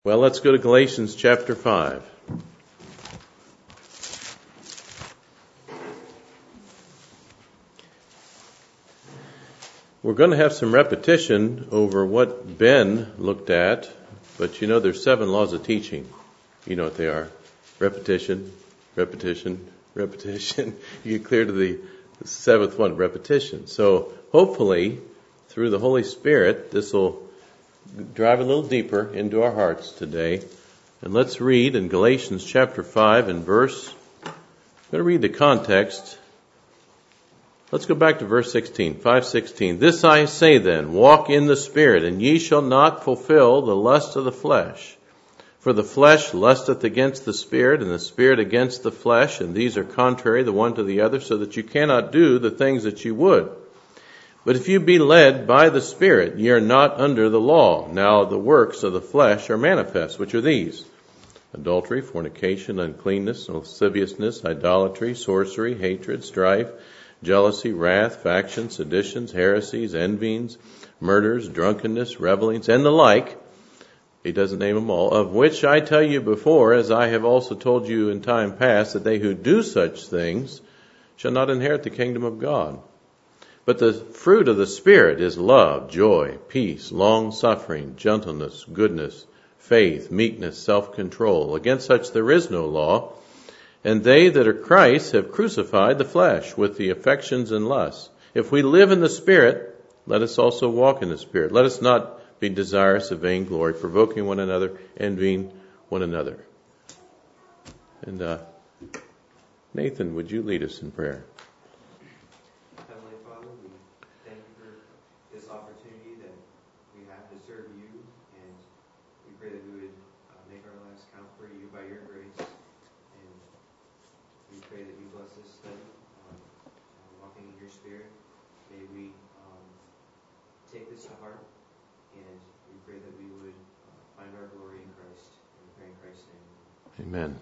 Well, let's go to Galatians chapter 5. We're going to have some repetition over what Ben looked at, but you know there's 7 laws of teaching. You know what they are. Repetition, repetition, repetition. You get clear to the 7th one, repetition. So hopefully, through the Holy Spirit, this will drive a little deeper into our hearts today. And let's read in Galatians chapter 5 and verse, I'm going to read the context. Let's go back to verse 16, 5:16. This I say then, walk in the Spirit, and ye shall not fulfill the lust of the flesh. For the flesh lusteth against the Spirit, and the Spirit against the flesh, and these are contrary the one to the other, so that you cannot do the things that you would. But if you be led by the Spirit, ye are not under the law. Now the works of the flesh are manifest, which are these: adultery, fornication, uncleanness, lasciviousness, idolatry, sorcery, hatred, strife, jealousy, wrath, factions, seditions, heresies, envyings, murders, drunkenness, revellings, and the like. He doesn't name them all. Of which I tell you before, as I have also told you in time past, that they who do such things shall not inherit the kingdom of God. But the fruit of the Spirit is love, joy, peace, long-suffering, gentleness, goodness, faith, meekness, self-control. Against such there is no law. And they that are Christ have crucified the flesh with the affections and lusts. If we live in the Spirit, let us also walk in the Spirit. Let us not be desirous of vainglory, provoking one another, envying one another. And Nathan, would you lead us in prayer? Take this to heart, and we pray that we would find our glory in Christ, and we pray in Christ's name. Amen.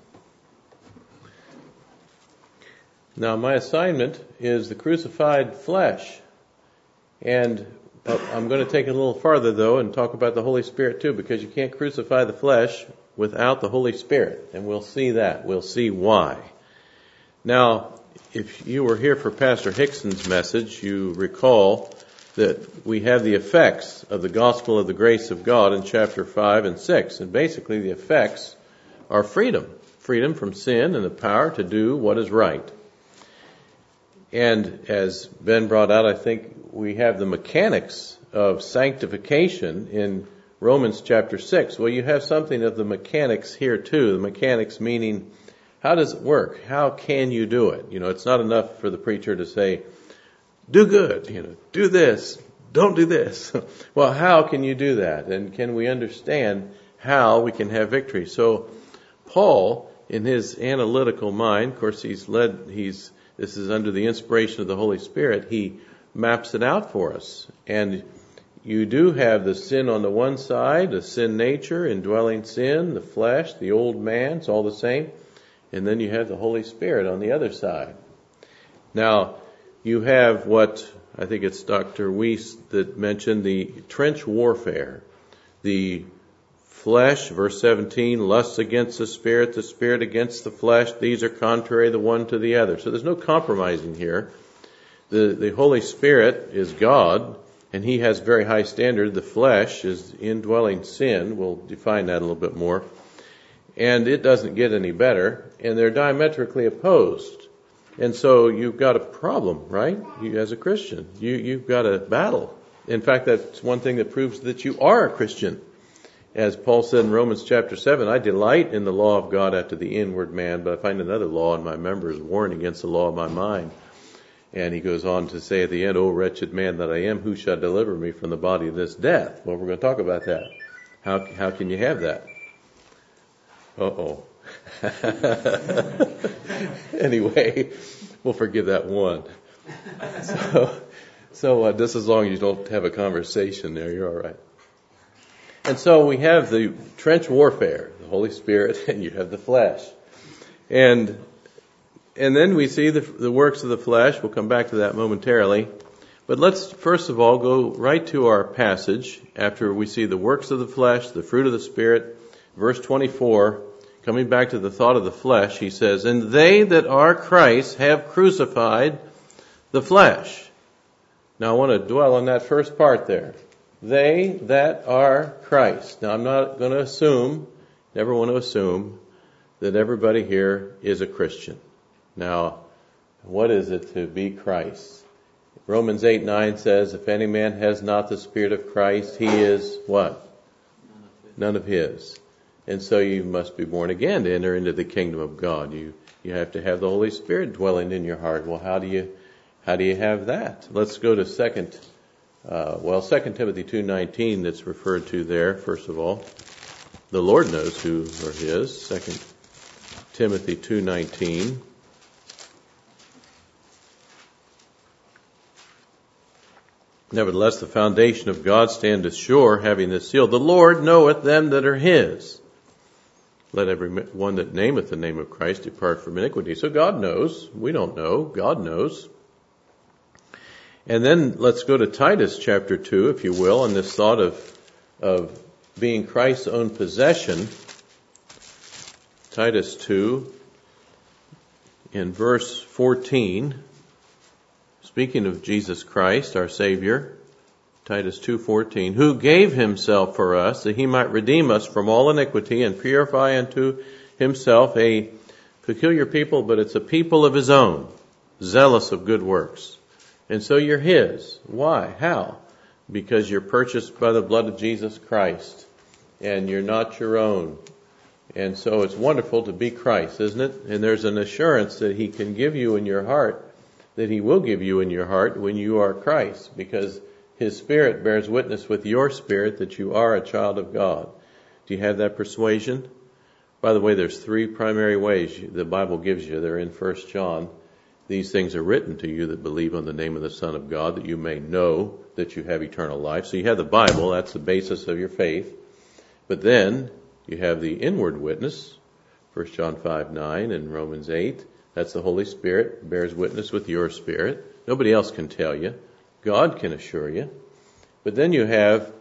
Now, my assignment is the crucified flesh, and I'm going to take it a little farther, though, and talk about the Holy Spirit, too, because you can't crucify the flesh without the Holy Spirit, and we'll see that. We'll see why. Now, if you were here for Pastor Hickson's message, you recall that we have the effects of the gospel of the grace of God in chapter 5 and 6. And basically the effects are freedom. Freedom from sin and the power to do what is right. And as Ben brought out, I think we have the mechanics of sanctification in Romans chapter 6. Well, you have something of the mechanics here too. The mechanics meaning, how does it work? How can you do it? You know, it's not enough for the preacher to say, do good, do this, don't do this. Well, how can you do that? And can we understand how we can have victory? So Paul, in his analytical mind, of course this is under the inspiration of the Holy Spirit, he maps it out for us. And you do have the sin on the one side, the sin nature, indwelling sin, the flesh, the old man, it's all the same. And then you have the Holy Spirit on the other side. Now, you have what, I think it's Dr. Weiss that mentioned, the trench warfare. The flesh, verse 17, lusts against the Spirit against the flesh. These are contrary the one to the other. So there's no compromising here. The Holy Spirit is God, and He has very high standard. The flesh is indwelling sin. We'll define that a little bit more. And it doesn't get any better. And they're diametrically opposed. And so you've got a problem, right? You, as a Christian, you've got a battle. In fact, that's one thing that proves that you are a Christian. As Paul said in Romans chapter 7, I delight in the law of God after the inward man, but I find another law in my members, warring against the law of my mind. And he goes on to say at the end, O wretched man that I am, who shall deliver me from the body of this death? Well, we're going to talk about that. How can you have that? Uh-oh. Anyway, we'll forgive that one. So just as long as you don't have a conversation there, you're all right. And so we have the trench warfare, the Holy Spirit, and you have the flesh. And then we see the works of the flesh. We'll come back to that momentarily. But let's first of all go right to our passage after we see the works of the flesh, the fruit of the Spirit, Verse 24, coming back to the thought of the flesh, he says, "And they that are Christ have crucified the flesh." Now I want to dwell on that first part there. They that are Christ. Now I'm not going to assume, never want to assume, that everybody here is a Christian. Now, what is it to be Christ? Romans 8:9 says, "If any man has not the Spirit of Christ, he is" what? None of his. And so you must be born again to enter into the kingdom of God. You have to have the Holy Spirit dwelling in your heart. Well, how do you have that? Let's go to 2 Timothy 2:19 that's referred to there, first of all. The Lord knows who are his. 2 Timothy 2:19. "Nevertheless, the foundation of God standeth sure, having this seal, the Lord knoweth them that are his. Let every one that nameth the name of Christ depart from iniquity." So God knows. We don't know. God knows. And then let's go to Titus chapter 2, if you will, on this thought of being Christ's own possession. Titus 2, in verse 14, speaking of Jesus Christ, our Savior, Titus 2:14, "Who gave himself for us, that he might redeem us from all iniquity and purify unto himself a peculiar people," but it's a people of his own, zealous of good works. And so you're his. Why? How? Because you're purchased by the blood of Jesus Christ, and you're not your own. And so it's wonderful to be Christ, isn't it? And there's an assurance that he can give you in your heart, that he will give you in your heart when you are Christ, because his Spirit bears witness with your spirit that you are a child of God. Do you have that persuasion? By the way, there's 3 primary ways the Bible gives you. They're in 1 John. "These things are written to you that believe on the name of the Son of God, that you may know that you have eternal life." So you have the Bible. That's the basis of your faith. But then you have the inward witness, 1 John 5:9 and Romans 8. That's the Holy Spirit, bears witness with your spirit. Nobody else can tell you. God can assure you. But then you have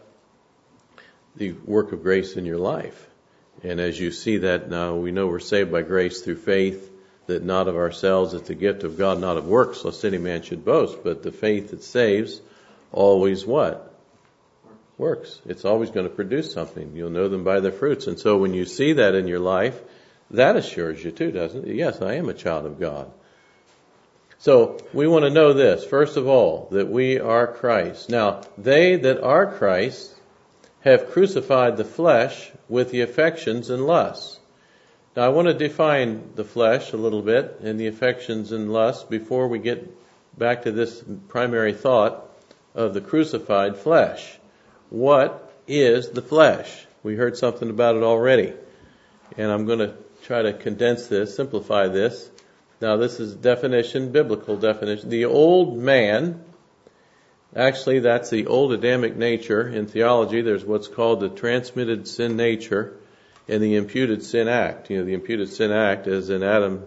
the work of grace in your life. And as you see that now, we know we're saved by grace through faith, that not of ourselves, it's the gift of God, not of works, lest any man should boast. But the faith that saves always what? Works. It's always going to produce something. You'll know them by their fruits. And so when you see that in your life, that assures you too, doesn't it? Yes, I am a child of God. So we want to know this, first of all, that we are Christ. Now, they that are Christ have crucified the flesh with the affections and lusts. Now, I want to define the flesh a little bit and the affections and lusts before we get back to this primary thought of the crucified flesh. What is the flesh? We heard something about it already. And I'm going to try to condense this, simplify this. Now, this is definition, biblical definition. The old man, actually that's the old Adamic nature. In theology, there's what's called the transmitted sin nature and the imputed sin act. You know, the imputed sin act is in Adam,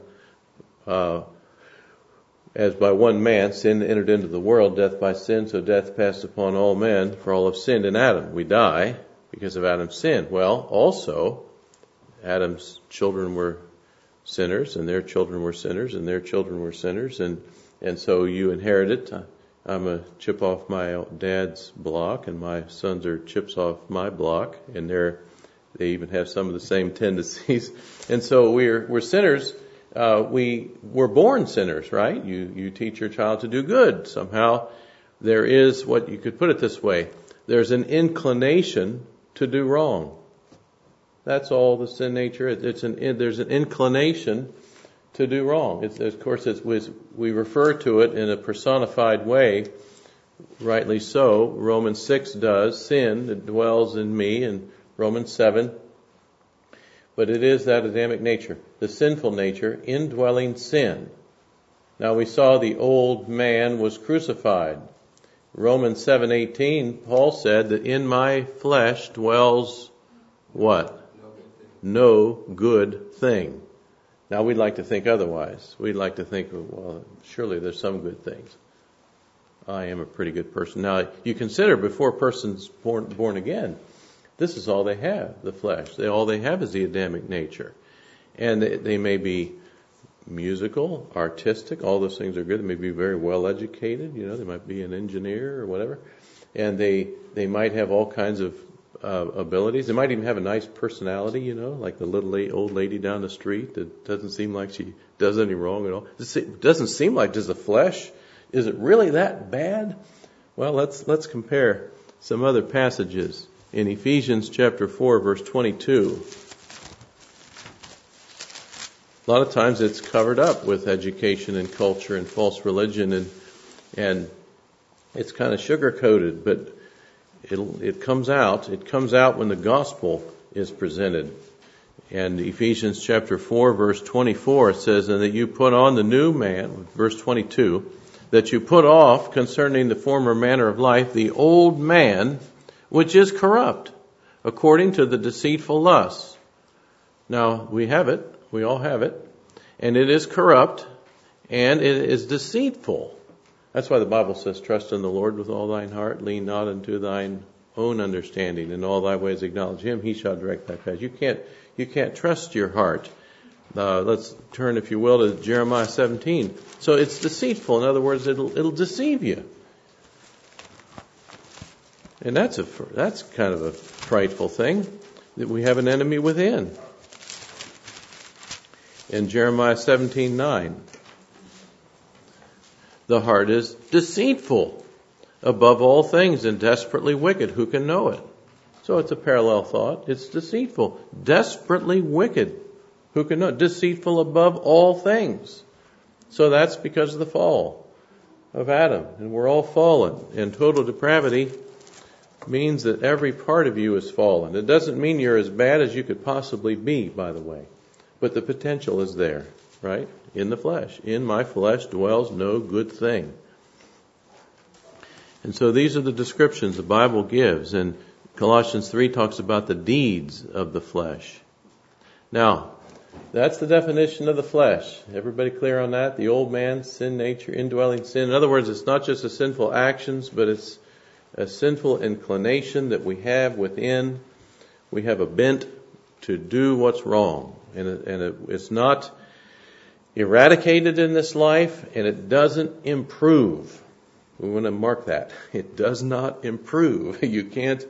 as by one man sin entered into the world, death by sin, so death passed upon all men, for all have sinned in Adam. We die because of Adam's sin. Well, also, Adam's children were sinners, and their children were sinners, and their children were sinners, and so you inherit it. I'm a chip off my dad's block, and my sons are chips off my block, and they even have some of the same tendencies. And so we're sinners. We were born sinners, right? You teach your child to do good. Somehow there is, what you could put it this way, there's an inclination to do wrong. That's all the sin nature. There's an inclination to do wrong. We refer to it in a personified way, rightly so. Romans 6 does. Sin that dwells in me, and Romans 7. But it is that Adamic nature, the sinful nature, indwelling sin. Now we saw the old man was crucified. Romans 7:18, Paul said that in my flesh dwells what? No good thing. Now we'd like to think otherwise. We'd like to think, well, surely there's some good things. I am a pretty good person. Now you consider before a person's born again, This is all they have, the flesh. All they have is the Adamic nature. And they may be musical, artistic, all those things are good. They may be very well educated, they might be an engineer or whatever. And they might have all kinds of abilities. They might even have a nice personality, like the little old lady down the street that doesn't seem like she does any wrong at all. It doesn't seem like, does the flesh, is it really that bad? Well, let's compare some other passages. In Ephesians chapter 4, verse 22, a lot of times it's covered up with education and culture and false religion, and it's kind of sugar-coated, but it comes out. It comes out when the gospel is presented. And Ephesians chapter 4, verse 24, it says, and that you put on the new man, verse 22, that you put off concerning the former manner of life, the old man, which is corrupt, according to the deceitful lusts. Now, we have it. We all have it. And it is corrupt, and it is deceitful. That's why the Bible says, trust in the Lord with all thine heart, lean not unto thine own understanding. In all thy ways acknowledge him, he shall direct thy path. You can't trust your heart. Let's turn, if you will, to Jeremiah 17. So it's deceitful. In other words, it'll deceive you. And that's kind of a frightful thing, that we have an enemy within. In Jeremiah 17:9, the heart is deceitful above all things and desperately wicked. Who can know it? So it's a parallel thought. It's deceitful, desperately wicked. Who can know it? Deceitful above all things. So that's because of the fall of Adam. And we're all fallen. And total depravity means that every part of you is fallen. It doesn't mean you're as bad as you could possibly be, by the way. But the potential is there, right? In the flesh. In my flesh dwells no good thing. And so these are the descriptions the Bible gives. And Colossians 3 talks about the deeds of the flesh. Now, that's the definition of the flesh. Everybody clear on that? The old man, sin nature, indwelling sin. In other words, it's not just the sinful actions, but it's a sinful inclination that we have within. We have a bent to do what's wrong. And it's not eradicated in this life, and it doesn't improve. We want to mark that. It does not improve. You can't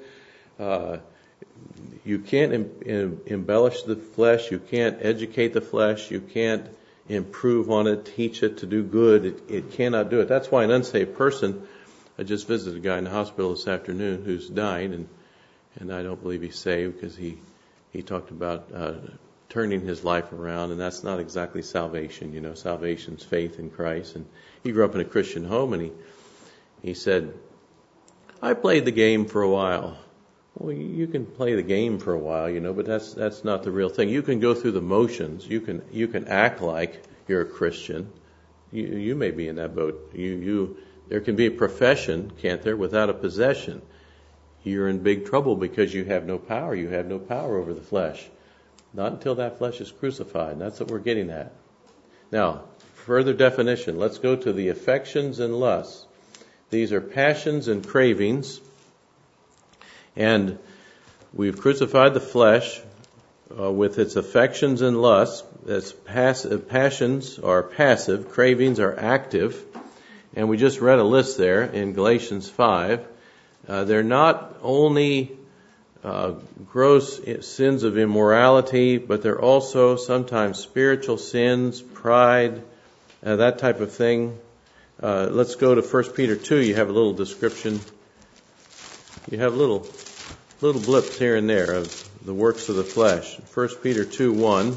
embellish the flesh. You can't educate the flesh. You can't improve on it, teach it to do good. It cannot do it. That's why an unsaved person, I just visited a guy in the hospital this afternoon who's dying, and I don't believe he's saved because he talked about turning his life around, and that's not exactly salvation. Salvation's faith in Christ. And he grew up in a Christian home, and he said, I played the game for a while. Well, you can play the game for a while, but that's not the real thing. You can go through the motions. You can act like you're a Christian. You may be in that boat. There can be a profession, can't there, without a possession. You're in big trouble because you have no power. You have no power over the flesh. Not until that flesh is crucified. That's what we're getting at. Now, further definition. Let's go to the affections and lusts. These are passions and cravings. And we've crucified the flesh with its affections and lusts. Passions are passive. Cravings are active. And we just read a list there in Galatians 5. They're not only gross sins of immorality, but they're also sometimes spiritual sins, pride, that type of thing. Let's go to 1 Peter 2. You have a little description. You have little blips here and there of the works of the flesh. 1 Peter 2:1.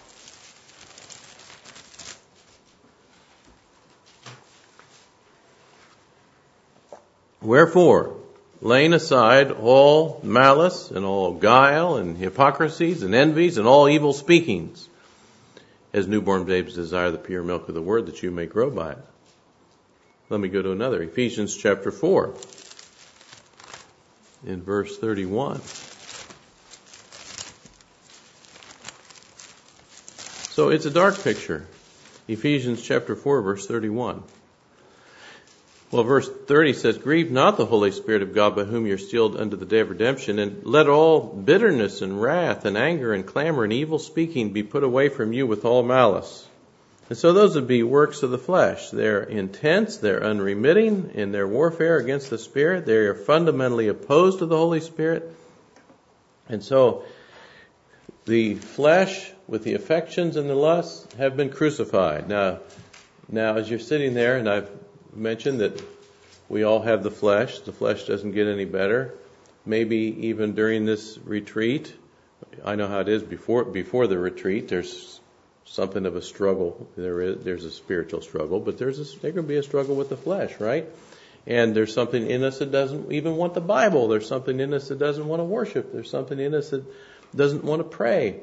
Wherefore, laying aside all malice and all guile and hypocrisies and envies and all evil speakings, as newborn babes desire the pure milk of the word, that you may grow by it. Let me go to another. Ephesians chapter 4, in verse 31. So it's a dark picture. Ephesians chapter 4, verse 31. Well, verse 30 says, grieve not the Holy Spirit of God, by whom you're sealed unto the day of redemption, and let all bitterness and wrath and anger and clamor and evil speaking be put away from you with all malice. And so those would be works of the flesh. They're intense, they're unremitting in their warfare against the Spirit. They are fundamentally opposed to the Holy Spirit. And so the flesh with the affections and the lusts have been crucified. Now as you're sitting there, and I've mentioned that we all have the flesh doesn't get any better. Maybe even during this retreat, I know how it is before the retreat, there's something of a struggle. There's a spiritual struggle, but there can be a struggle with the flesh, right? And there's something in us that doesn't even want the Bible. There's something in us that doesn't want to worship. There's something in us that doesn't want to pray.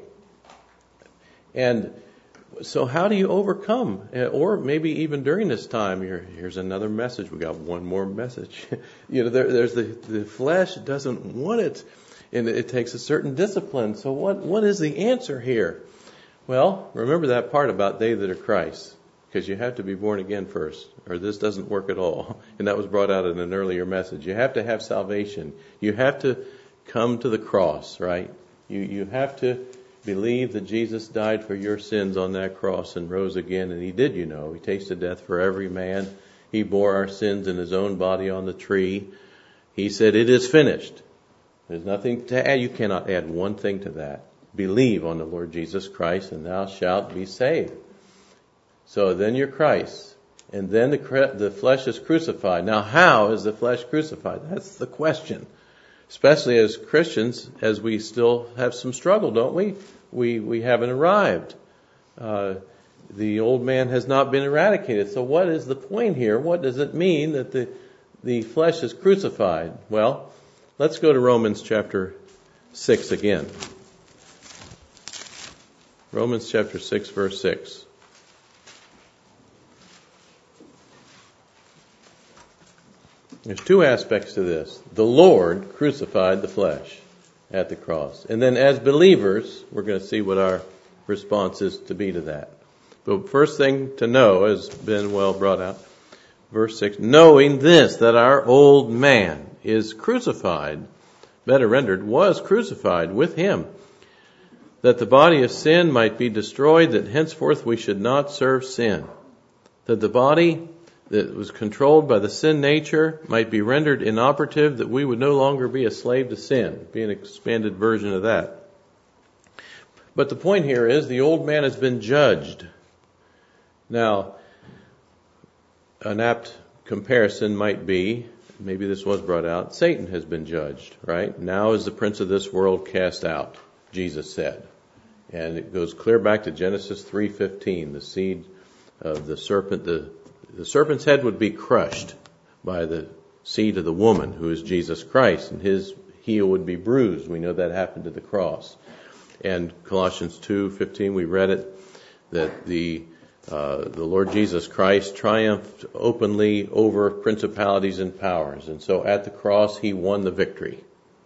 And so how do you overcome? Or maybe even during this time, here's another message. We got one more message. There's the flesh doesn't want it, and it takes a certain discipline. So what is the answer here? Well, remember that part about they that are Christ, because you have to be born again first, or this doesn't work at all. And that was brought out in an earlier message. You have to have salvation. You have to come to the cross, right? You have to believe that Jesus died for your sins on that cross and rose again. And he did, He tasted death for every man. He bore our sins in his own body on the tree. He said, it is finished. There's nothing to add. You cannot add one thing to that. Believe on the Lord Jesus Christ and thou shalt be saved. So then you're Christ. And then the flesh is crucified. Now how is the flesh crucified? That's the question. Especially as Christians, as we still have some struggle, don't we? We haven't arrived. The old man has not been eradicated. So what is the point here? What does it mean that the flesh is crucified? Well, let's go to Romans chapter 6 again. Romans chapter 6, verse 6. There's two aspects to this. The Lord crucified the flesh at the cross. And then as believers, we're going to see what our response is to be to that. But first thing to know has been well brought out. Verse 6, knowing this, that our old man is crucified, better rendered, was crucified with him, that the body of sin might be destroyed, that henceforth we should not serve sin. That the body that was controlled by the sin nature might be rendered inoperative, that we would no longer be a slave to sin. Be an expanded version of that. But the point here is the old man has been judged. Now, an apt comparison might be, maybe this was brought out, Satan has been judged, right? Now is the prince of this world cast out, Jesus said. And it goes clear back to Genesis 3:15, the seed of the serpent, the serpent's head would be crushed by the seed of the woman, who is Jesus Christ, and his heel would be bruised. We know that happened at the cross. And Colossians 2:15, we read it, that the Lord Jesus Christ triumphed openly over principalities and powers. And so at the cross, he won the victory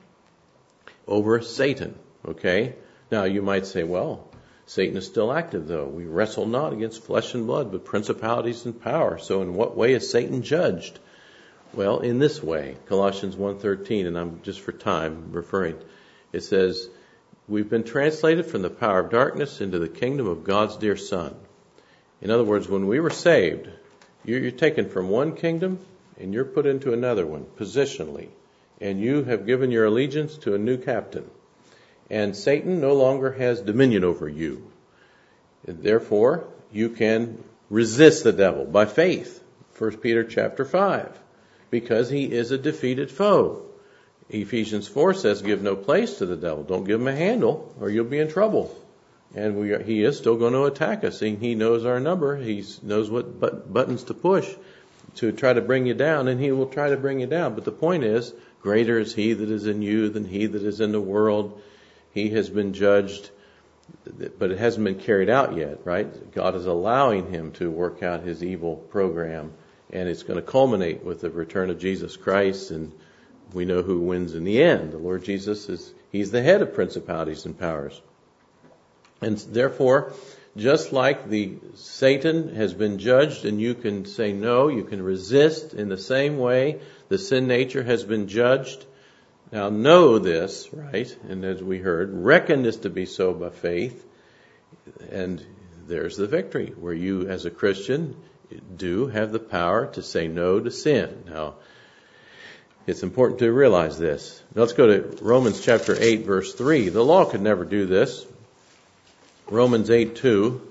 over Satan. Okay? Now you might say, well, Satan is still active, though. We wrestle not against flesh and blood, but principalities and power. So in what way is Satan judged? Well, in this way. Colossians 1:13, and I'm just for time referring. It says, we've been translated from the power of darkness into the kingdom of God's dear Son. In other words, when we were saved, you're taken from one kingdom and you're put into another one, positionally. And you have given your allegiance to a new captain. And Satan no longer has dominion over you. And therefore, you can resist the devil by faith. 1 Peter chapter 5. Because he is a defeated foe. Ephesians 4 says, give no place to the devil. Don't give him a handle or you'll be in trouble. And he is still going to attack us. He knows our number. He knows what buttons to push to try to bring you down. And he will try to bring you down. But the point is, greater is he that is in you than he that is in the world. He has been judged, but it hasn't been carried out yet, right? God is allowing him to work out his evil program, and it's going to culminate with the return of Jesus Christ, and we know who wins in the end. The Lord Jesus he's the head of principalities and powers. And therefore, just like Satan has been judged and you can say no, you can resist, in the same way the sin nature has been judged. Now know this, right? And as we heard, reckon this to be so by faith. And there's the victory, where you as a Christian do have the power to say no to sin. Now, it's important to realize this. Now, let's go to Romans chapter 8, verse 3. The law could never do this. Romans 8:2.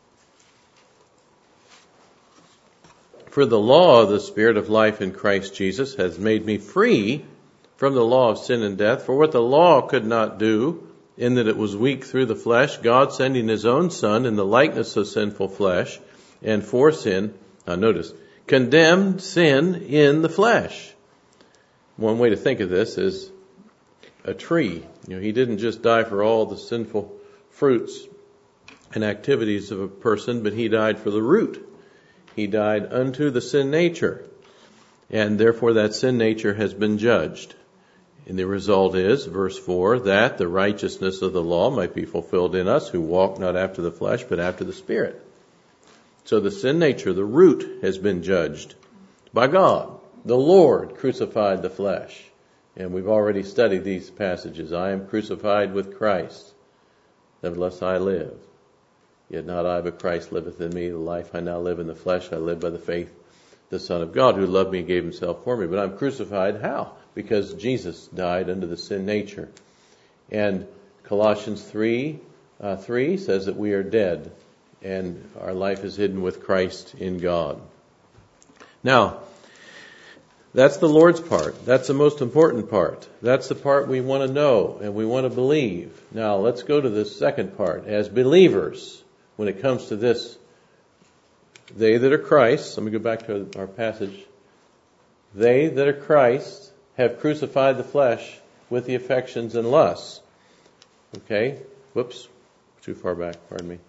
For the law of the Spirit of life in Christ Jesus has made me free from the law of sin and death. For what the law could not do, in that it was weak through the flesh, God sending His own Son in the likeness of sinful flesh, and for sin, now notice, condemned sin in the flesh. One way to think of this is a tree. He didn't just die for all the sinful fruits and activities of a person, but He died for the root. He died unto the sin nature. And therefore that sin nature has been judged. And the result is, verse 4, that the righteousness of the law might be fulfilled in us who walk not after the flesh, but after the Spirit. So the sin nature, the root, has been judged by God. The Lord crucified the flesh. And we've already studied these passages. I am crucified with Christ. Nevertheless I live. Yet not I, but Christ liveth in me. The life I now live in the flesh, I live by the faith of the Son of God, who loved me and gave Himself for me. But I'm crucified how? Because Jesus died under the sin nature. And Colossians 3:3 says that we are dead and our life is hidden with Christ in God. Now, that's the Lord's part. That's the most important part. That's the part we want to know and we want to believe. Now, let's go to the second part. As believers, when it comes to this, they that are Christ, let me go back to our passage. They that are Christ have crucified the flesh with the affections and lusts. Okay? Whoops. Too far back. Pardon me.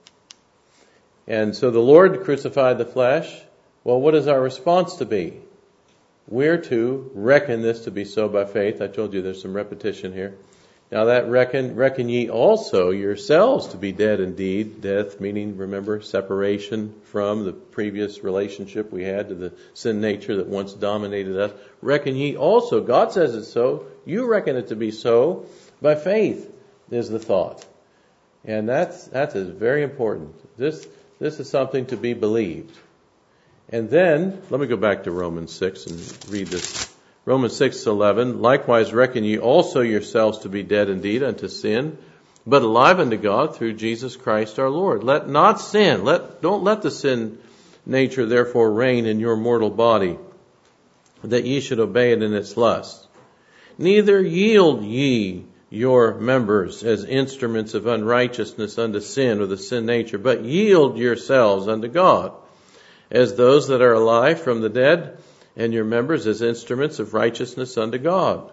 And so the Lord crucified the flesh. Well, what is our response to be? We're to reckon this to be so by faith. I told you there's some repetition here. Now that reckon ye also yourselves to be dead indeed. Death meaning, remember, separation from the previous relationship we had to the sin nature that once dominated us. Reckon ye also. God says it's so. You reckon it to be so by faith is the thought. And that is very important. This is something to be believed. And then, let me go back to Romans 6 and read this. Romans 6:11, likewise reckon ye also yourselves to be dead indeed unto sin, but alive unto God through Jesus Christ our Lord. Let not sin, don't let the sin nature therefore reign in your mortal body, that ye should obey it in its lust. Neither yield ye your members as instruments of unrighteousness unto sin or the sin nature, but yield yourselves unto God as those that are alive from the dead, and your members as instruments of righteousness unto God.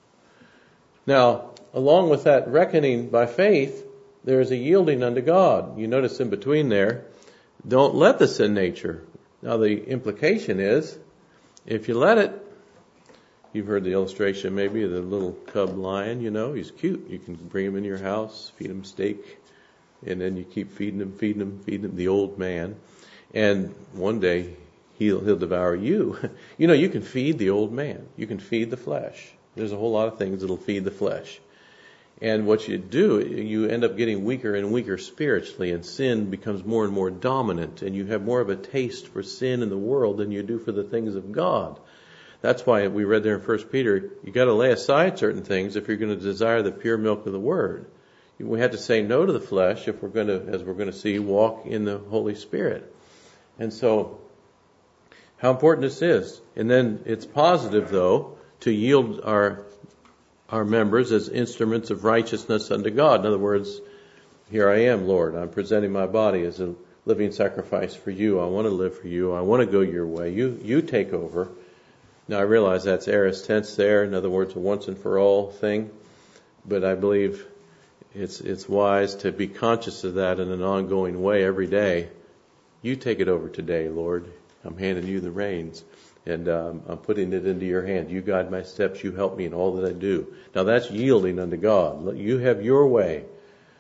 Now, along with that reckoning by faith, there is a yielding unto God. You notice in between there, don't let the sin nature. Now the implication is, if you let it, you've heard the illustration maybe of the little cub lion, he's cute. You can bring him in your house, feed him steak, and then you keep feeding him, the old man. And one day, he'll devour you. You can feed the old man. You can feed the flesh. There's a whole lot of things that'll feed the flesh. And what you do, you end up getting weaker and weaker spiritually, and sin becomes more and more dominant, and you have more of a taste for sin in the world than you do for the things of God. That's why we read there in 1 Peter, you got to lay aside certain things if you're going to desire the pure milk of the Word. We have to say no to the flesh if we're going to, as we're going to see, walk in the Holy Spirit. And so, how important this is. And then it's positive, though, to yield our members as instruments of righteousness unto God. In other words, here I am, Lord. I'm presenting my body as a living sacrifice for you. I want to live for you. I want to go your way. You take over. Now, I realize that's aorist tense there. In other words, a once and for all thing. But I believe it's wise to be conscious of that in an ongoing way every day. You take it over today, Lord. I'm handing you the reins, and I'm putting it into your hand. You guide my steps. You help me in all that I do. Now that's yielding unto God. You have your way.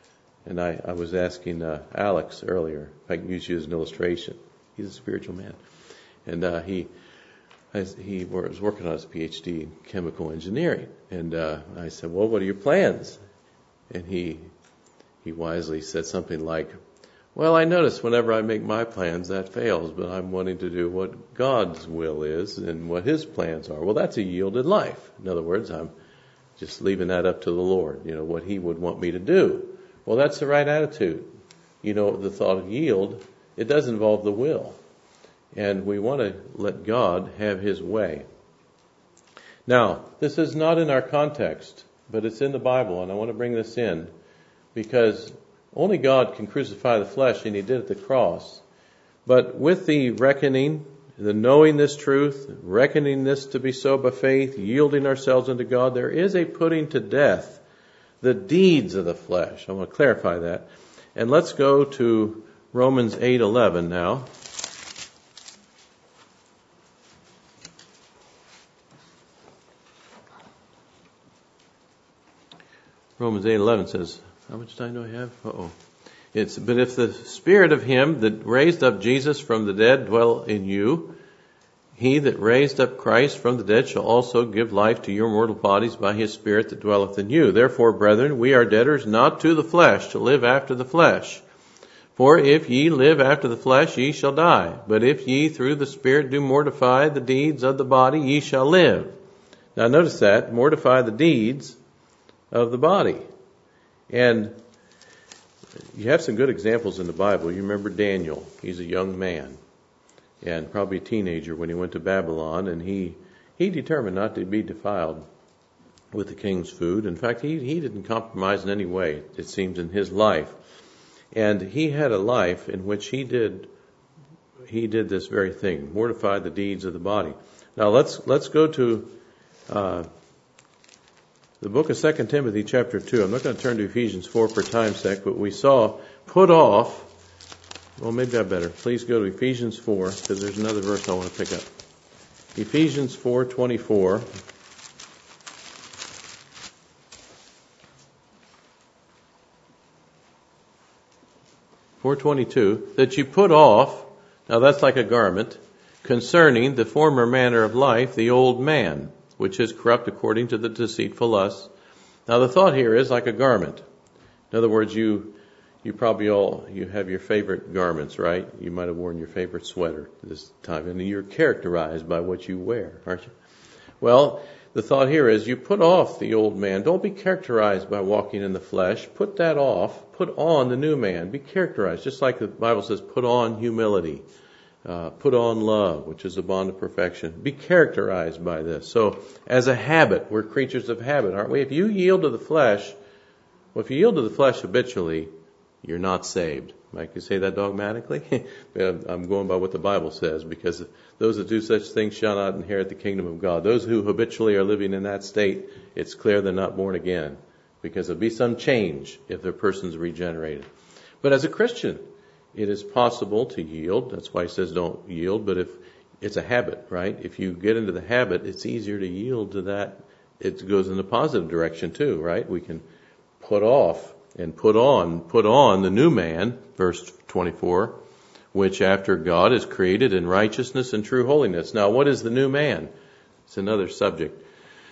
And I was asking Alex earlier if I can use you as an illustration. He's a spiritual man. And he was working on his PhD in chemical engineering. And I said, well, what are your plans? And he wisely said something like, well, I notice whenever I make my plans, that fails, but I'm wanting to do what God's will is and what His plans are. Well, that's a yielded life. In other words, I'm just leaving that up to the Lord, what He would want me to do. Well, that's the right attitude. The thought of yield, it does involve the will. And we want to let God have His way. Now, this is not in our context, but it's in the Bible, and I want to bring this in because only God can crucify the flesh, and He did at the cross. But with the reckoning, the knowing this truth, reckoning this to be so by faith, yielding ourselves unto God, there is a putting to death the deeds of the flesh. I want to clarify that. And let's go to Romans 8:11 now. Romans 8:11 says, how much time do I have? But if the Spirit of Him that raised up Jesus from the dead dwell in you, He that raised up Christ from the dead shall also give life to your mortal bodies by His Spirit that dwelleth in you. Therefore, brethren, we are debtors not to the flesh, to live after the flesh. For if ye live after the flesh, ye shall die. But if ye through the Spirit do mortify the deeds of the body, ye shall live. Now notice that, mortify the deeds of the body. And you have some good examples in the Bible. You remember Daniel. He's a young man and probably a teenager when he went to Babylon, and he determined not to be defiled with the king's food. In fact, he didn't compromise in any way, it seems, in his life. And he had a life in which he did this very thing, mortify the deeds of the body. Now let's go to the book of 2 Timothy chapter 2. I'm not going to turn to Ephesians 4 for time's sake, but we saw put off. Well, maybe I better. Please go to Ephesians 4, because there's another verse I want to pick up. Ephesians 4:24. That you put off, now that's like a garment, concerning the former manner of life, the old man, which is corrupt according to the deceitful lusts. Now the thought here is like a garment. In other words, you probably you have your favorite garments, right? You might have worn your favorite sweater this time, and you're characterized by what you wear, aren't you? Well, the thought here is you put off the old man. Don't be characterized by walking in the flesh. Put that off. Put on the new man. Be characterized, just like the Bible says, put on humility. Put on love, which is the bond of perfection. Be characterized by this. So, as a habit, we're creatures of habit, aren't we? If you yield to the flesh, if you yield to the flesh habitually, you're not saved. Mike, you say that dogmatically? I'm going by what the Bible says, because those that do such things shall not inherit the kingdom of God. Those who habitually are living in that state, it's clear they're not born again, because there'll be some change if their person's regenerated. But as a Christian, it is possible to yield. That's why he says don't yield, but if it's a habit, right? If you get into the habit, it's easier to yield to that. It goes in the positive direction too, right? We can put off and put on the new man, verse 24, which after God is created in righteousness and true holiness. Now, what is the new man? It's another subject.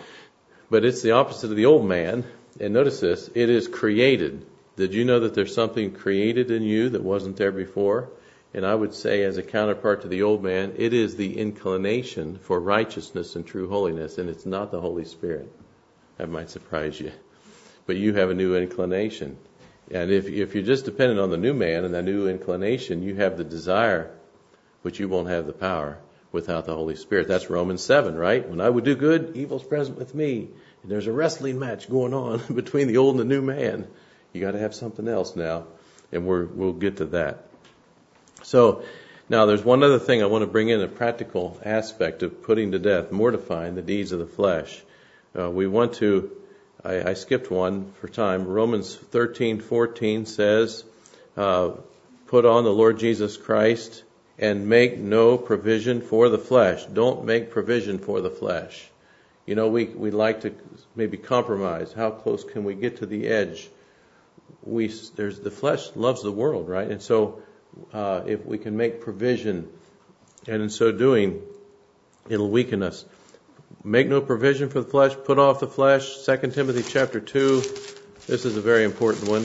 But it's the opposite of the old man. And notice this, it is created. Did you know that there's something created in you that wasn't there before? And I would say, as a counterpart to the old man, it is the inclination for righteousness and true holiness, and it's not the Holy Spirit. That might surprise you. But you have a new inclination. And if you're just dependent on the new man and that new inclination, you have the desire, but you won't have the power without the Holy Spirit. That's Romans 7, right? When I would do good, evil's present with me. And there's a wrestling match going on between the old and the new man. You got to have something else now, and we'll get to that. So now there's one other thing I want to bring in, a practical aspect of putting to death, mortifying the deeds of the flesh. We want to, I skipped one for time. Romans 13:14 says, put on the Lord Jesus Christ and make no provision for the flesh. Don't make provision for the flesh. You know, we like to maybe compromise. How close can we get to the edge the flesh loves the world, right? And so if we can make provision, and in so doing, it'll weaken us. Make no provision for the flesh, put off the flesh. 2 Timothy chapter 2, this is a very important one.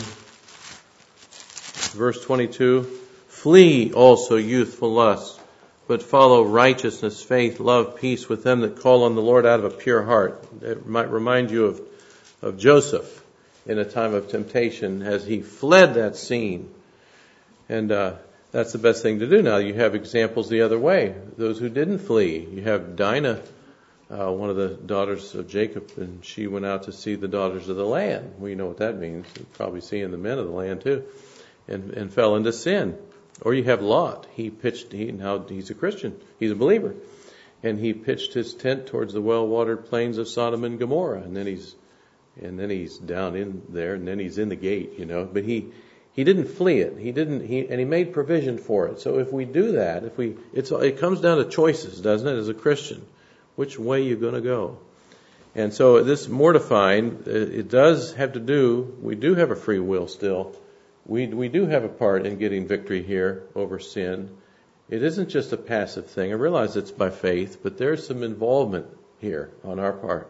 Verse 22, flee also youthful lusts, but follow righteousness, faith, love, peace with them that call on the Lord out of a pure heart. It might remind you of Joseph in a time of temptation as he fled that scene. And that's the best thing to do. Now you have examples the other way, those who didn't flee. You have Dinah, one of the daughters of Jacob, and she went out to see the daughters of the land. We know what that means. You're probably seeing the men of the land too, and fell into sin. Or you have Lot. Now he's a Christian. He's a believer. And he pitched his tent towards the well-watered plains of Sodom and Gomorrah. And then he's down in there, and then he's in the gate, But he didn't flee it. And he made provision for it. So if we do that, it comes down to choices, doesn't it, as a Christian? Which way you're going to go. And so this mortifying, it does have to do, we do have a free will still. We do have a part in getting victory here over sin. It isn't just a passive thing. I realize it's by faith, but there's some involvement here on our part.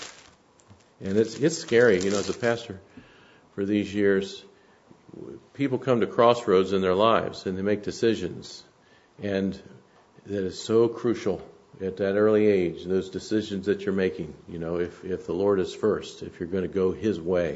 And it's scary, as a pastor for these years, people come to crossroads in their lives and they make decisions. And that is so crucial at that early age, those decisions that you're making, if the Lord is first, if you're going to go His way.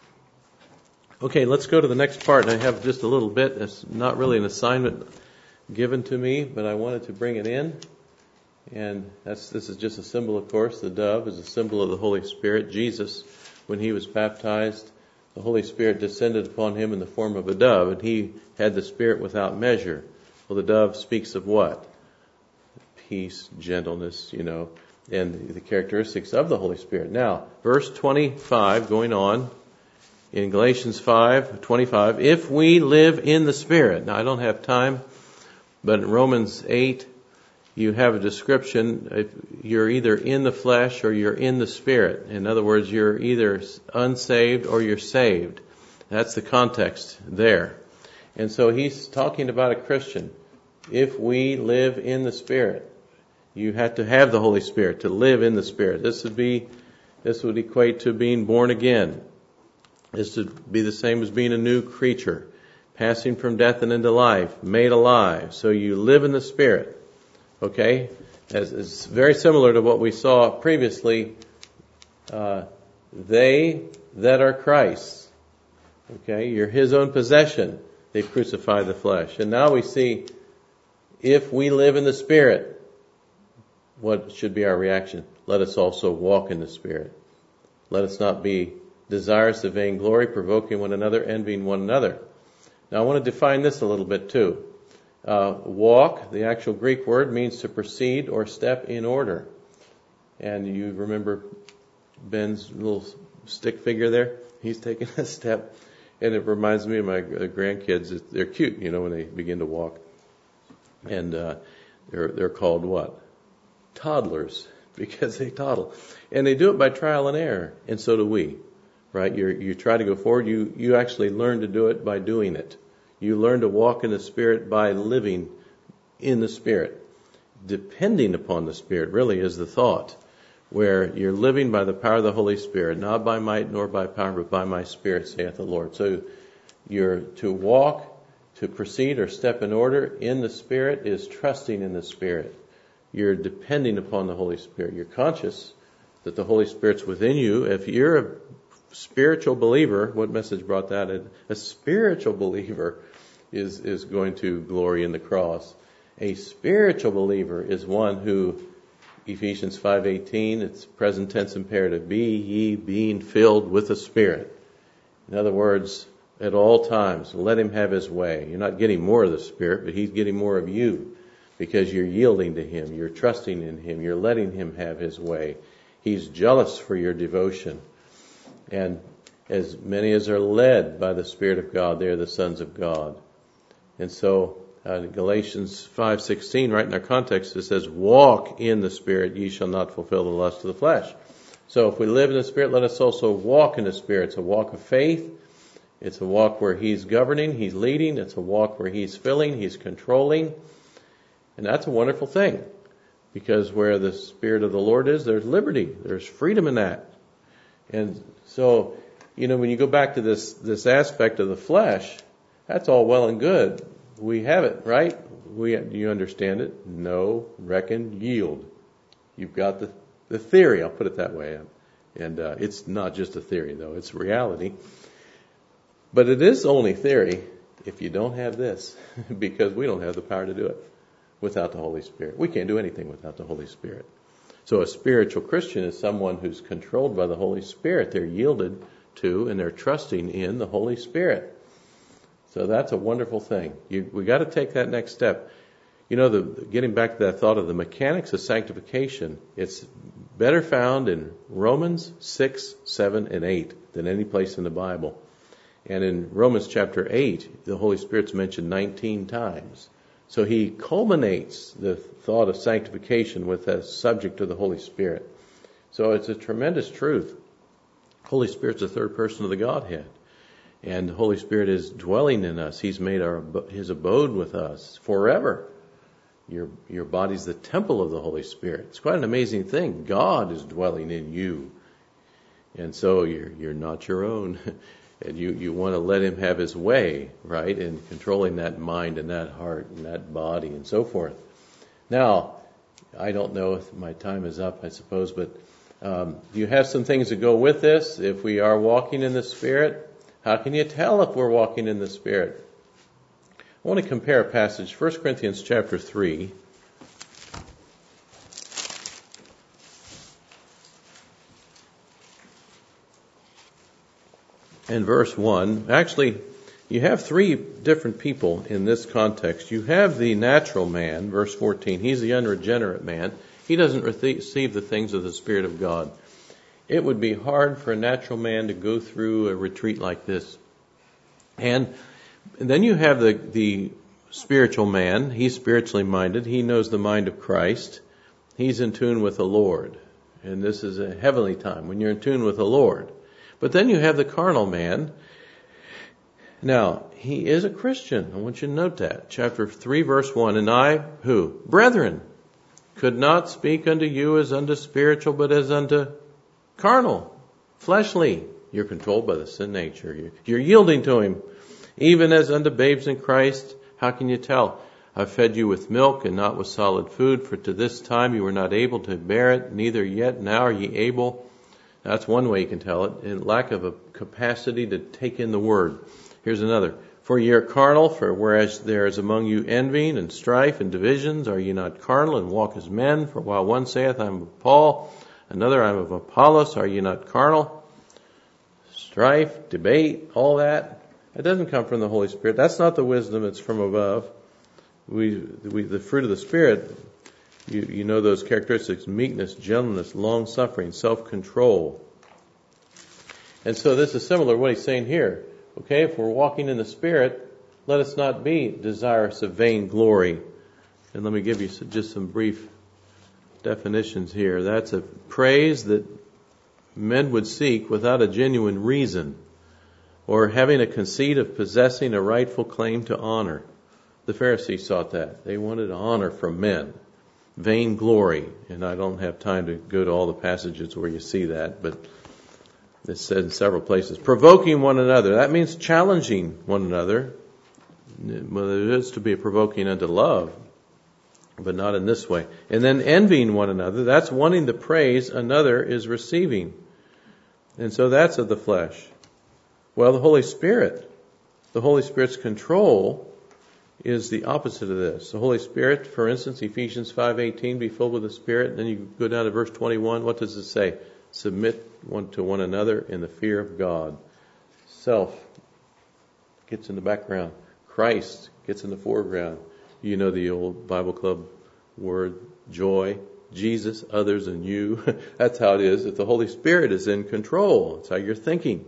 Okay, let's go to the next part. And I have just a little bit. It's not really an assignment given to me, but I wanted to bring it in. And this is just a symbol, of course. The dove is a symbol of the Holy Spirit. Jesus, when He was baptized, the Holy Spirit descended upon Him in the form of a dove, and He had the Spirit without measure. Well, the dove speaks of what? Peace, gentleness, and the characteristics of the Holy Spirit. Now, verse 25, going on, in Galatians 5:25, if we live in the Spirit. Now, I don't have time, but in Romans 8, you have a description. You're either in the flesh or you're in the Spirit. In other words, you're either unsaved or you're saved. That's the context there. And so he's talking about a Christian. If we live in the Spirit, you have to have the Holy Spirit to live in the Spirit. This would equate to being born again. This would be the same as being a new creature, passing from death and into life, made alive. So you live in the Spirit. Okay? It's very similar to what we saw previously. They that are Christ's. Okay? You're His own possession. They've crucified the flesh. And now we see, if we live in the Spirit, what should be our reaction? Let us also walk in the Spirit. Let us not be desirous of vainglory, provoking one another, envying one another. Now I want to define this a little bit too. Walk, the actual Greek word, means to proceed or step in order. And you remember Ben's little stick figure there? He's taking a step. And it reminds me of my grandkids. They're cute, when they begin to walk. And they're called what? Toddlers, because they toddle. And they do it by trial and error. And so do we. Right? You try to go forward. You actually learn to do it by doing it. You learn to walk in the Spirit by living in the Spirit. Depending upon the Spirit really is the thought, where you're living by the power of the Holy Spirit, not by might nor by power, but by my Spirit, saith the Lord. So you're to walk, to proceed or step in order in the Spirit is trusting in the Spirit. You're depending upon the Holy Spirit. You're conscious that the Holy Spirit's within you. If you're a spiritual believer, what message brought that in? A spiritual believer is going to glory in the cross. A spiritual believer is one who, Ephesians 5:18, it's present tense imperative, be ye being filled with the Spirit. In other words, at all times, let Him have His way. You're not getting more of the Spirit, but He's getting more of you because you're yielding to Him, you're trusting in Him, you're letting Him have His way. He's jealous for your devotion. And as many as are led by the Spirit of God, they are the sons of God. And so Galatians 5:16, right in our context, it says, walk in the Spirit, ye shall not fulfill the lust of the flesh. So if we live in the Spirit, let us also walk in the Spirit. It's a walk of faith. It's a walk where He's governing, He's leading. It's a walk where He's filling, He's controlling. And that's a wonderful thing. Because where the Spirit of the Lord is, there's liberty. There's freedom in that. And so, when you go back to this aspect of the flesh, that's all well and good. We have it, right? You understand it? Know, reckon, yield. You've got the theory, I'll put it that way. And it's not just a theory, though. It's reality. But it is only theory if you don't have this, because we don't have the power to do it without the Holy Spirit. We can't do anything without the Holy Spirit. So a spiritual Christian is someone who's controlled by the Holy Spirit. They're yielded to and they're trusting in the Holy Spirit. So that's a wonderful thing. We got to take that next step. Getting back to that thought of the mechanics of sanctification, it's better found in Romans 6, 7, and 8 than any place in the Bible. And in Romans chapter 8, the Holy Spirit's mentioned 19 times. So he culminates the thought of sanctification with a subject of the Holy Spirit. So it's a tremendous truth. Holy Spirit's the third person of the Godhead. And the Holy Spirit is dwelling in us. He's made His abode with us forever. Your body's the temple of the Holy Spirit. It's quite an amazing thing. God is dwelling in you. And so you're not your own. And you want to let Him have His way, right? In controlling that mind and that heart and that body and so forth. Now, I don't know if my time is up, I suppose, but you have some things that go with this. If we are walking in the Spirit, how can you tell if we're walking in the Spirit? I want to compare a passage, 1 Corinthians chapter 3. And verse 1, actually, you have three different people in this context. You have the natural man, verse 14. He's the unregenerate man. He doesn't receive the things of the Spirit of God. It would be hard for a natural man to go through a retreat like this. And then you have the spiritual man. He's spiritually minded. He knows the mind of Christ. He's in tune with the Lord. And this is a heavenly time when you're in tune with the Lord. But then you have the carnal man. Now, he is a Christian. I want you to note that. Chapter 3, verse 1. And I, who? Brethren, could not speak unto you as unto spiritual, but as unto carnal, fleshly. You're controlled by the sin nature. You're yielding to Him. Even as unto babes in Christ, how can you tell? I've fed you with milk and not with solid food, for to this time you were not able to bear it, neither yet now are ye able. That's one way you can tell it. In lack of a capacity to take in the word. Here's another. For ye are carnal, for whereas there is among you envying and strife and divisions, are ye not carnal and walk as men? For while one saith, I am of Paul, another, I am of Apollos, are ye not carnal? Strife, debate, all that. It doesn't come from the Holy Spirit. That's not the wisdom that's from above. The fruit of the Spirit, you know those characteristics: meekness, gentleness, long-suffering, self-control. And so this is similar to what he's saying here. Okay, if we're walking in the Spirit, let us not be desirous of vain glory. And let me give you just some brief definitions here. That's a praise that men would seek without a genuine reason, or having a conceit of possessing a rightful claim to honor. The Pharisees sought that. They wanted honor from men. Vain glory. And I don't have time to go to all the passages where you see that, but it's said in several places. Provoking one another. That means challenging one another. Well, it is to be provoking unto love, but not in this way. And then envying one another. That's wanting the praise another is receiving. And so that's of the flesh. Well, the Holy Spirit's control is the opposite of this. The Holy Spirit, for instance, Ephesians 5:18, be filled with the Spirit. And then you go down to verse 21. What does it say? Submit one to one another in the fear of God. Self gets in the background. Christ gets in the foreground. You know the old Bible Club word, joy. Jesus, others, and you. That's how it is. If the Holy Spirit is in control, it's how you're thinking.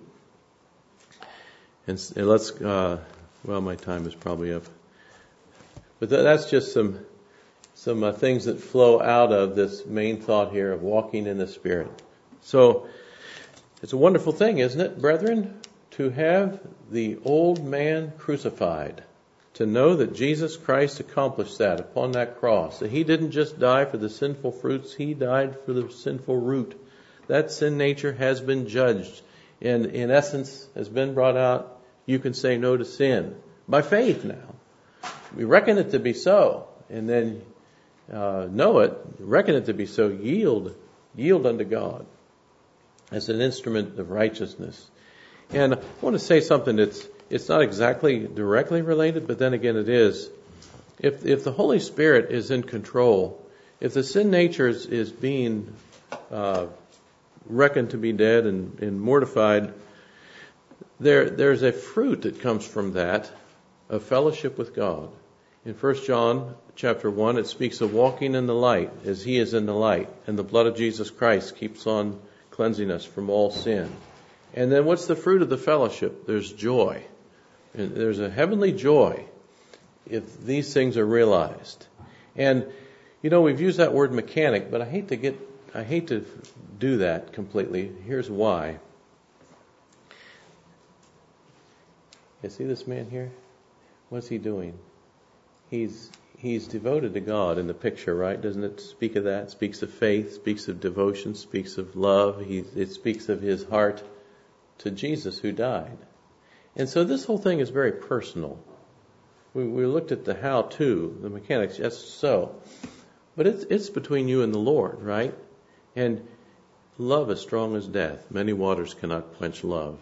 And let's, well, my time is probably up. But that's just some things that flow out of this main thought here of walking in the Spirit. So it's a wonderful thing, isn't it, brethren, to have the old man crucified, to know that Jesus Christ accomplished that upon that cross, that he didn't just die for the sinful fruits, he died for the sinful root. That sin nature has been judged and in essence has been brought out. You can say no to sin by faith now. We reckon it to be so, and then know it, reckon it to be so, yield unto God as an instrument of righteousness. And I want to say something it's not exactly directly related, but then again it is. If the Holy Spirit is in control, if the sin nature is being reckoned to be dead and mortified, there's a fruit that comes from that of fellowship with God. In 1 John chapter 1, it speaks of walking in the light as he is in the light, and the blood of Jesus Christ keeps on cleansing us from all sin. And then what's the fruit of the fellowship? There's joy. And there's a heavenly joy if these things are realized. And, we've used that word mechanic, but I hate to do that completely. Here's why. You see this man here? What's he doing? He's devoted to God in the picture, right? Doesn't it speak of that? It speaks of faith, speaks of devotion, speaks of love. It speaks of his heart to Jesus who died. And so this whole thing is very personal. We looked at the how-to, the mechanics, yes, so. But it's between you and the Lord, right? And love is strong as death. Many waters cannot quench love.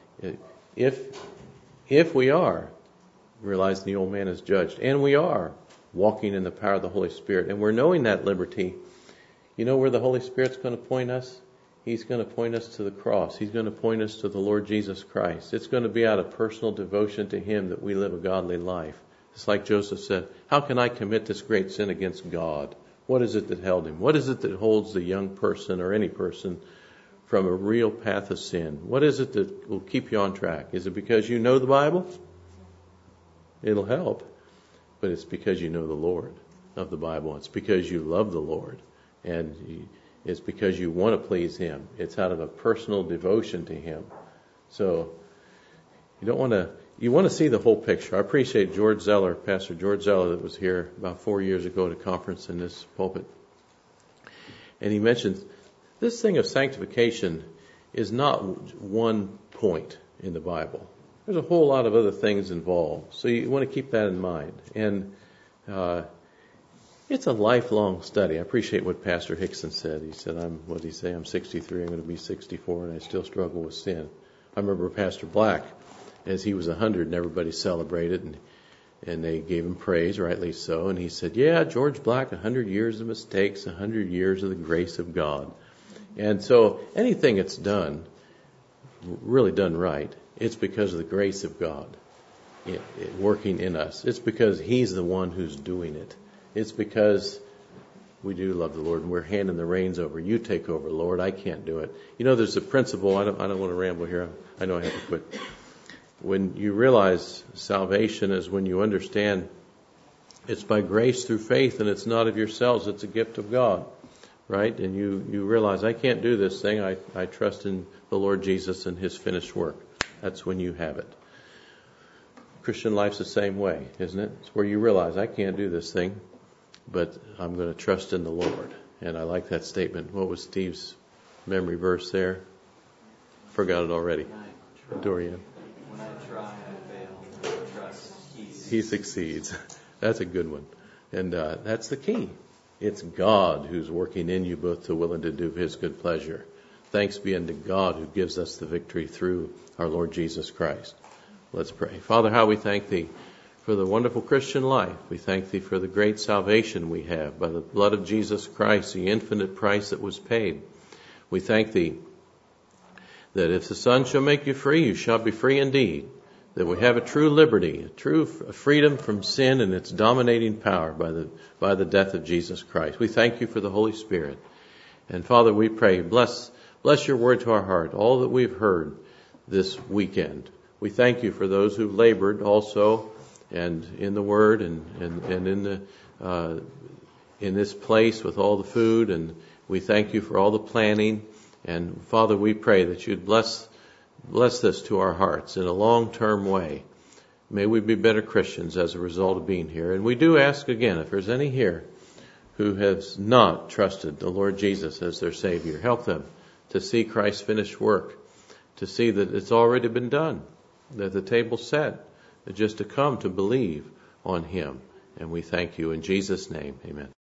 If we are realizing the old man is judged, and we are walking in the power of the Holy Spirit, and we're knowing that liberty, you know where the Holy Spirit's going to point us? He's going to point us to the cross. He's going to point us to the Lord Jesus Christ. It's going to be out of personal devotion to him that we live a godly life. It's like Joseph said, how can I commit this great sin against God? What is it that held him? What is it that holds the young person or any person from a real path of sin? What is it that will keep you on track? Is it because you know the Bible? It'll help. But it's because you know the Lord of the Bible. It's because you love the Lord. And it's because you want to please him. It's out of a personal devotion to him. So you want to see the whole picture. I appreciate George Zeller, Pastor George Zeller, that was here about 4 years ago at a conference in this pulpit. And he mentioned this thing of sanctification is not one point in the Bible. There's a whole lot of other things involved. So you want to keep that in mind. And it's a lifelong study. I appreciate what Pastor Hickson said. He said, I'm 63, I'm going to be 64, and I still struggle with sin. I remember Pastor Black, as he was 100 and everybody celebrated, and they gave him praise, rightly so. And he said, yeah, George Black, 100 years of mistakes, 100 years of the grace of God. And so anything that's done, really done right, it's because of the grace of God working in us. It's because he's the one who's doing it. It's because we do love the Lord and we're handing the reins over. You take over, Lord. I can't do it. There's a principle. I don't want to ramble here. I know I have to quit. When you realize salvation is when you understand it's by grace through faith and it's not of yourselves. It's a gift of God, right? And you realize I can't do this thing. I trust in the Lord Jesus and his finished work. That's when you have it. Christian life's the same way, isn't it? It's where you realize I can't do this thing, but I'm going to trust in the Lord. And I like that statement. What was Steve's memory verse there? Forgot it already. Dorian. When I try, I fail. I trust he succeeds. That's a good one. And that's the key. It's God who's working in you both to will and to do his good pleasure. Thanks be unto God who gives us the victory through our Lord Jesus Christ. Let's pray. Father, how we thank thee for the wonderful Christian life. We thank thee for the great salvation we have by the blood of Jesus Christ, the infinite price that was paid. We thank thee that if the Son shall make you free, you shall be free indeed. That we have a true liberty, a true freedom from sin and its dominating power by the death of Jesus Christ. We thank you for the Holy Spirit. And Father, we pray, bless your word to our heart, all that we've heard this weekend. We thank you for those who've labored also and in the word and in this place with all the food. And we thank you for all the planning. And Father, we pray that you'd bless bless this to our hearts in a long-term way. May we be better Christians as a result of being here. And we do ask again, if there's any here who has not trusted the Lord Jesus as their Savior, help them to see Christ's finished work, to see that it's already been done, that the table's set, just to come to believe on Him. And we thank you in Jesus' name. Amen.